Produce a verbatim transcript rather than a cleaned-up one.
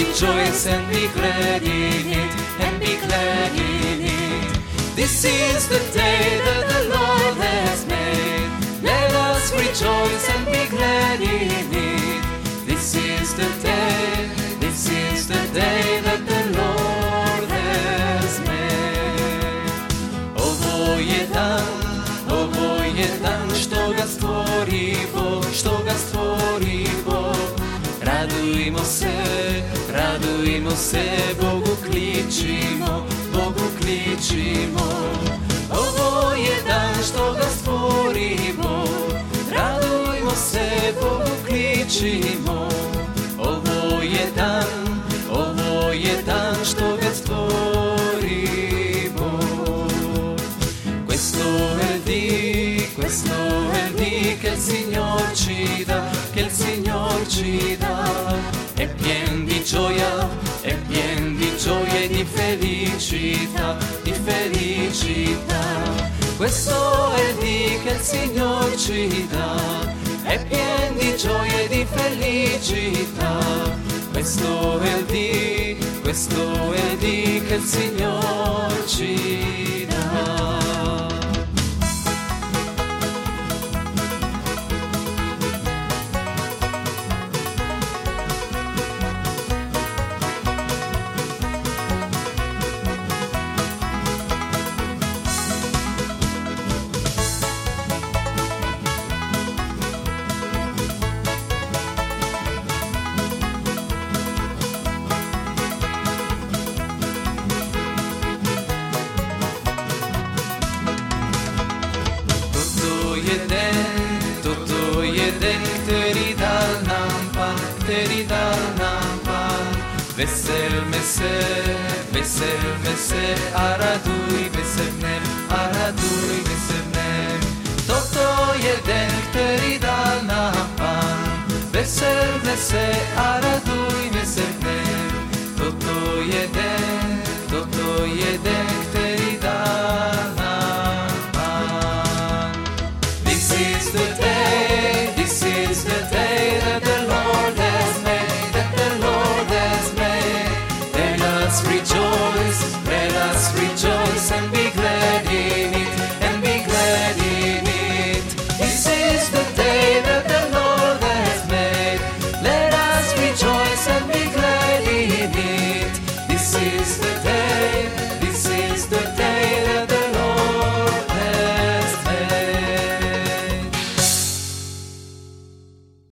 rejoice and be glad in it, and be glad in it. This is the day that the Lord has made. Let us rejoice and be glad in it. This is the day, this is the day that the Lord has made. Ovo je dan, ovo je dan što ga stvori Bog, što ga stvori Bog. Radujmo se, radujmo se, Bogu kličimo, Bogu kličimo. Ovo je dan što ga stvori Bog, radujmo se, Bogu kličimo. Ovo je dan, ovo je dan što ga stvori Bog. Questo è il dì, questo è il dì che il Signor ci dà, che il Signor ci dà. È pien di gioia, è pien di gioia e di felicità, di felicità. Questo è il dì che il Signor ci dà, è pien di gioia e di felicità. Questo è il dì, questo è il dì che il Signor ci dà. Toto jeden, který dal nám Pan, který dal nám Pan. Veselme se, veselme se a radujme se v něm, a radujme se v něm. Toto jeden, který dal nám Pan. Veselme se a radujme se v něm. Toto jeden, toto jeden, který dal nám Pan. This is the day, this is the day that the Lord has made, that the Lord has made. Let us rejoice,